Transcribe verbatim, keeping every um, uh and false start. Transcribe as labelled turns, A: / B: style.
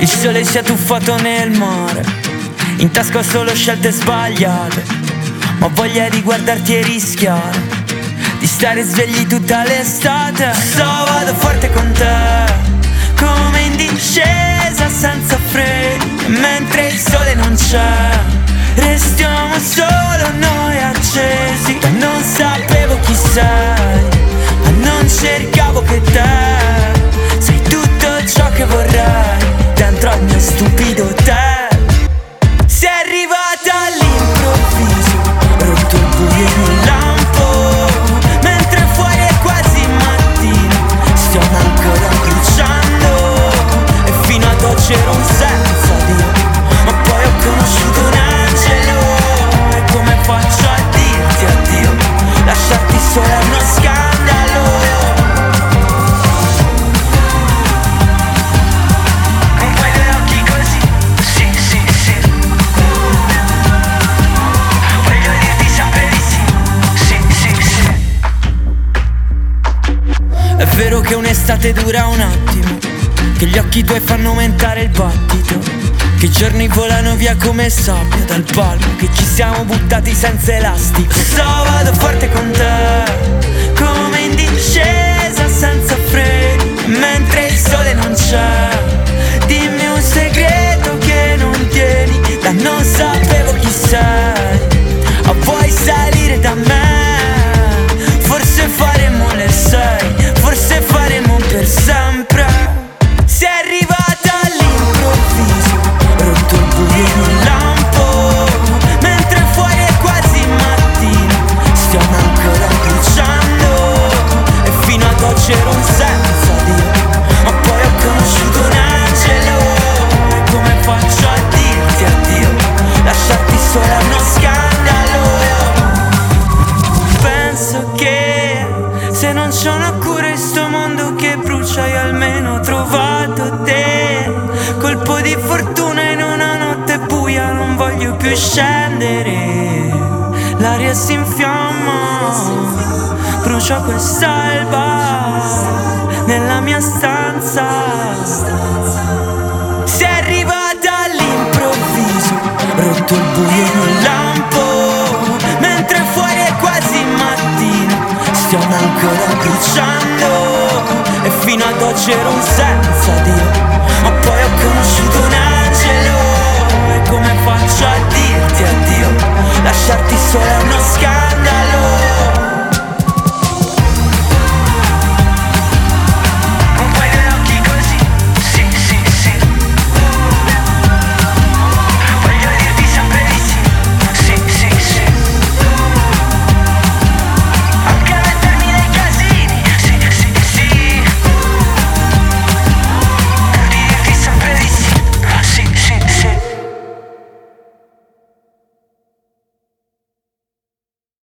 A: Il sole si è tuffato nel mare, in tasca ho solo scelte sbagliate, ma ho voglia di guardarti e rischiare, di stare svegli tutta l'estate. So vado forte con te, come in discesa senza freni, e mentre il sole non c'è, restiamo solo noi accesi. E non sapevo chi sei, ma non cercavo che te sei tutto ciò che vorrei dentro al mio stupido te. Sei arrivata all'improvviso, rotto il buio in un lampo, mentre fuori è quasi mattino, stiamo ancora bruciando, e fino ad oggi ero un senza Dio, ma poi ho conosciuto un angelo, e come faccio a dirti addio, lasciarti sola è uno scandalo. È vero che un'estate dura un attimo, che gli occhi tuoi fanno aumentare il battito, che i giorni volano via come sabbia dal palmo, che ci siamo buttati senza elastico. So vado forte con te, come in discesa senza freni, mentre il sole non c'è, dimmi un segreto che non tieni, da non sapevo chi sei, o vuoi salire da me, forse faremo le sei, forse faremo per sempre. Sei arrivata all'improvviso, rotto il buio in un lampo, mentre fuori è quasi mattino, stiamo ancora bruciando, e fino ad oggi ero un senza Dio, ma poi ho conosciuto un angelo, e come faccio a dirti addio, lasciarti sola è uno scandalo. Penso che se non c'è una cura in sto mondo che brucia, io almeno ho trovato te. Colpo di fortuna in una notte buia, non voglio più scendere, l'aria si infiamma, brucia quest'alba nella mia stanza. Sei arrivata all'improvviso, rotto il buio in un lampo, mentre fuori è quasi mattino, stiamo ancora bruciando, e fino ad oggi ero un senza Dio, ma poi ho conosciuto un angelo, e come faccio a dirti addio, lasciarti sola è uno scandalo.